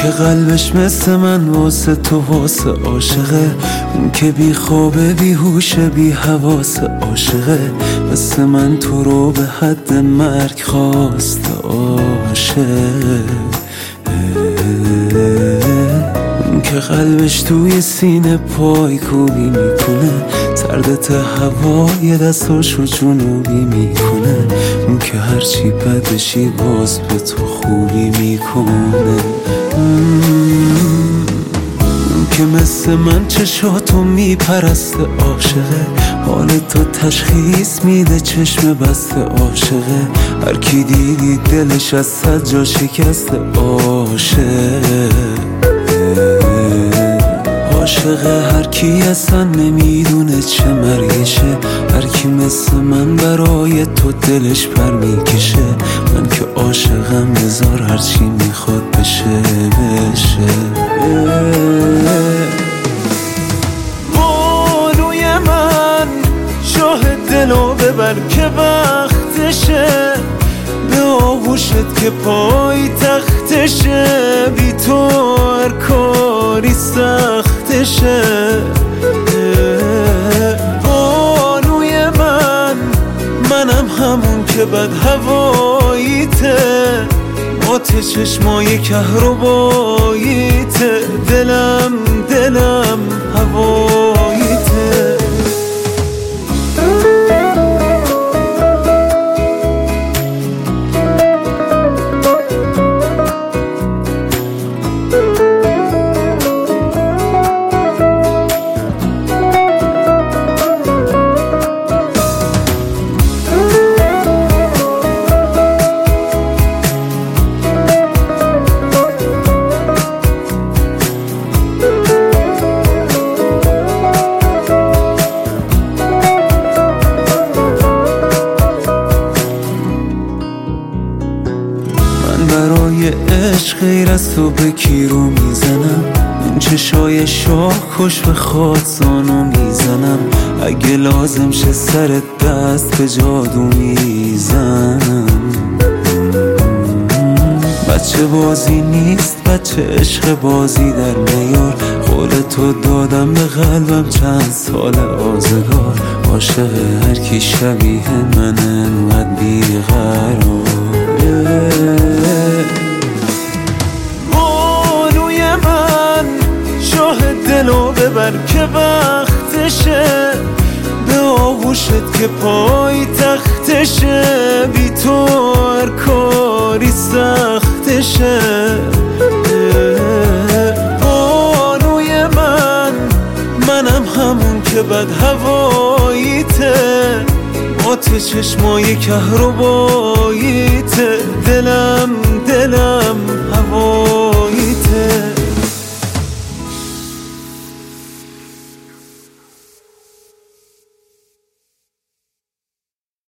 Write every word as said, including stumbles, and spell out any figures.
که قلبش مثل من واسه تو واسه عاشقه، اون که بی خوابه بی هوشه بی حواسه عاشقه، مثل من تو رو به حد مرگ خواسته عاشق، اون که قلبش توی سینه پای کوبی میکنه، سردت هوای دستاشو جنوبی میکنه، اون که هرچی بدشی باز به تو خوبی میکنه، اون که مثل من چشاتو میپرسته عاشقه، حال تو تشخیص میده چشم بسته عاشقه، هر کی دیدی دلش از صد جا شکسته عاشق، عاشقه هر کی اصلا نمیدونه چه مرگشه، هر کی مثل من برای تو دلش پر میکشه، من که عاشقم بذار هرچی میخواد بشه بشه. بانوی من شاه دلو ببر که وقتشه، به آغوشت که پای تختشه، بی تو هر کاری سختشه. بانوی من منم همون که بد هواییته، مات چشمای کهرباییته، دلم دلم هواییته. برای عشق غیر از تو به کی رو میزنم، این چشای شاه خوش به خاطزانو میزنم، اگه لازم شه سر دست به جادو میزنم. بچه بازی نیست بچه عشق بازی در نیار، قول تو دادم به قلبم چند سال آزگار، عاشق هر کی شبیه من انقدر بیقرار. بانوی من شاه دلو ببر که وقتشه، به آغوشت که پای تختشه، بی تو هر کاری سختشه. بانوی من منم همون که بد هواییته، مات چشمای کهرباییته، دلم